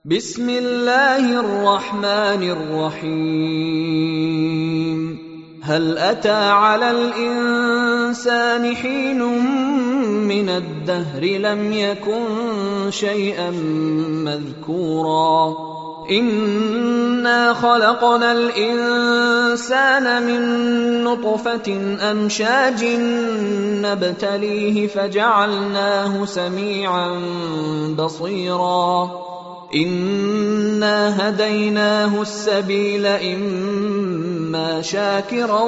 بسم الله الرحمن الرحيم هل أتى على الإنسان حين من الدهر لم يكن شيئا مذكورا إنا خلقنا الإنسان من نطفة أمشاج نبتليه فجعلناه سميعا بصيرا إنا هديناه السبيل إما شاكرا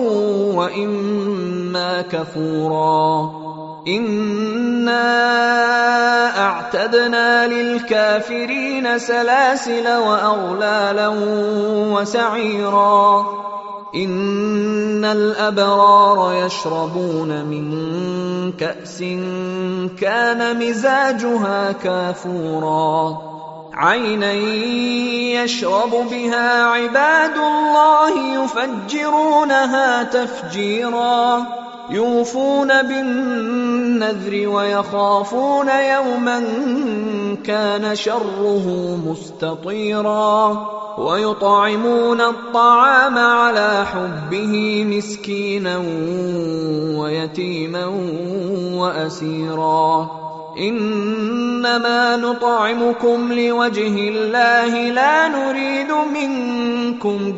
وإما كفورا إنا أعتدنا للكافرين سلاسل وأغلالا وسعيرا إن الأبرار يشربون من كأس كان مزاجها كافورا عينا يشرب بها عباد الله يفجرونها تفجيرا يوفون بالنذر ويخافون يوما كان شره مستطيرا ويطعمون الطعام على حبه مسكينا ويتيما وأسيرا إنما نطعمكم لوجه الله لا نريد منكم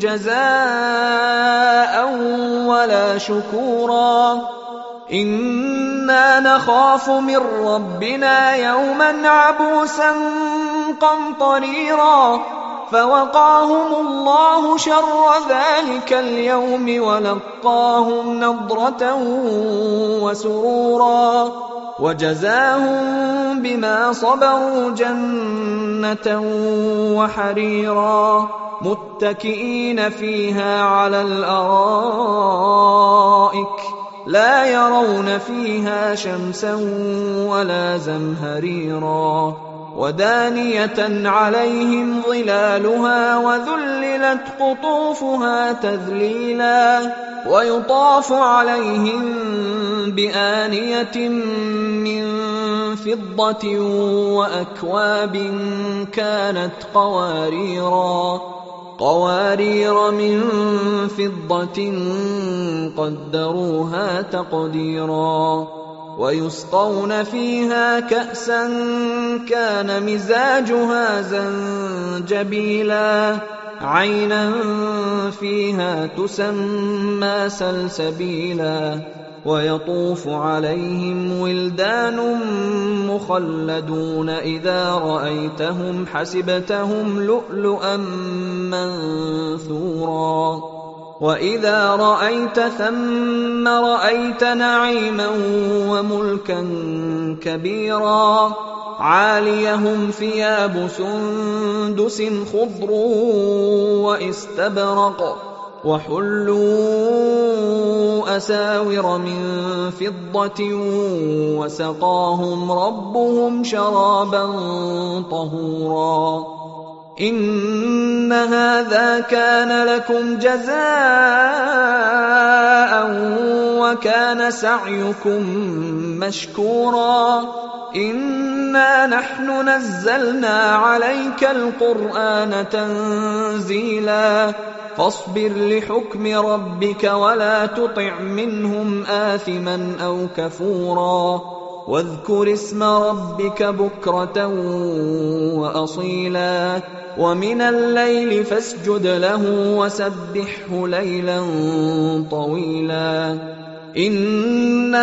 جزاء ولا شكورا إنا نخاف من ربنا يوما عبوسا قمطريرا فوقاهم الله شر ذلك اليوم ولقاهم نضرة وسرورا وجزاهم بما صبروا جنة وحريرا متكئين فيها على الأرائك لا يرون فيها شمسا ولا زمهريرا ودانية عليهم ظلالها وذللت قطوفها تذليلا ويطاف عليهم بآنية من فضة وأكواب كانت قوارير من فضة قدروها تقديرا ويسقون فيها كأسا كان مزاجها زنجبيلا عينا فيها تسمى سلسبيلا ويطوف عليهم ولدان مخلدون إذا رأيتهم حسبتهم لؤلؤا منثورا وإذا رأيت ثم رأيت نعيما وملكا كبيرا عاليهم ثياب سندس خضر واستبرق وحلوا أساور من فضة وسقاهم ربهم شرابا طهورا إن هذا كان لكم جزاء وكان سعيكم مشكورا إنا نحن نزلنا عليك القرآن تنزيلا فاصبر لحكم ربك ولا تطع منهم آثما أو كفورا واذكر اسم ربك بكرة وأصيلا ومن الليل فاسجد له وسبحه ليلا طويلا إن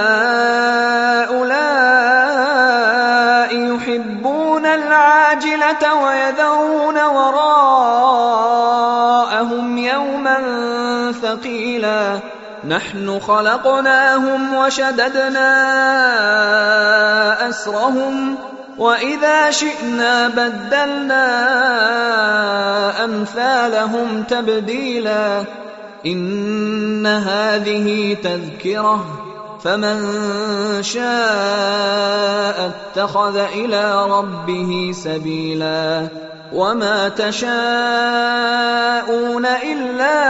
هؤلاء يحبون العاجلة ويذرون وراءهم يوما ثقيلا نحن خلقناهم وشددنا أسرهم وإذا شئنا بدلنا أمثالهم تبديلا إن هذه تذكرة فمن شاء اتخذ إلى ربه سبيلا وما تشاءون إلا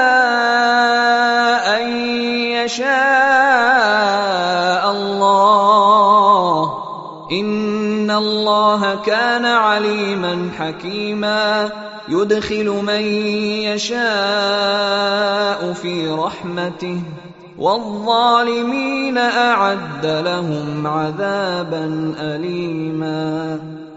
أن يشاء الله إن إن الله كان عليما حكيما يدخل من يشاء في رحمته والظالمين أعد لهم عذابا أليما